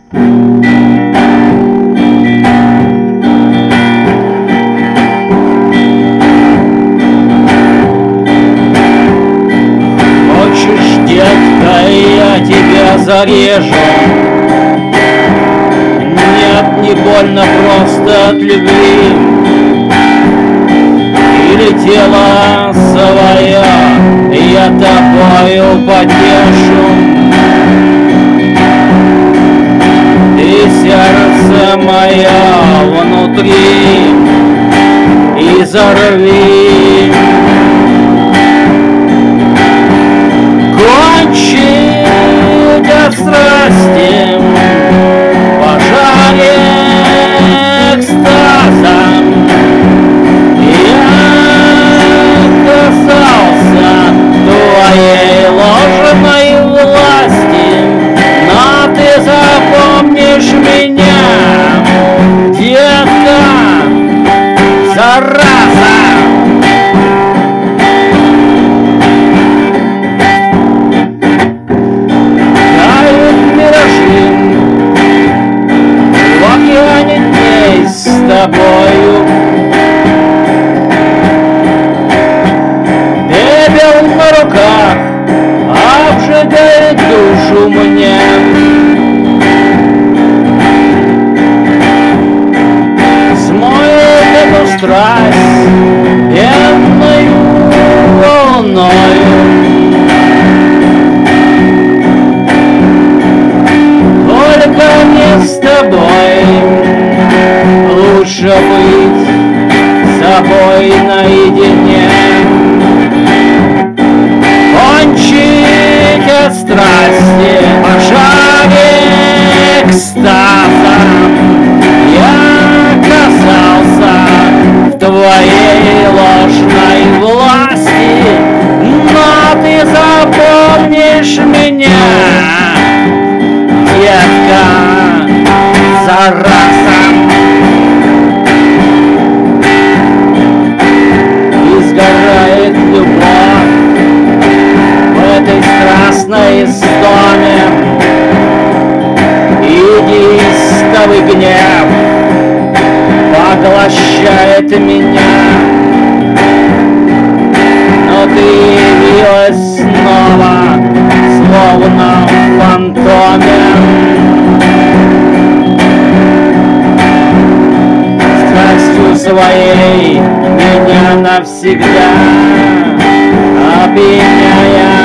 Хочешь, детка, я тебя зарежу? Нет, не больно, просто от любви. Или тело свое я тобою потешу, и сердце мое внутри изорви. Кончить от страсти пожаре экстаза. Твоей ложной власти, но ты запомнишь меня, детка, зараза. Тают миражи в океане дней с тобою. На руках обжигает душу мне. Смоет эту страсть пенною волною. Только мне с тобой лучше быть собой наедине. Кончить от страсти пожаре экстаза. Я оказался в твоей ложной власти, но ты запомнишь меня, детка, зараза. И сгорает любовь в этой страстной истоме, и неистовый гнев поглощает меня. Но ты явилась снова, словно в фантоме. Страстью своей меня навсегда опьяняя.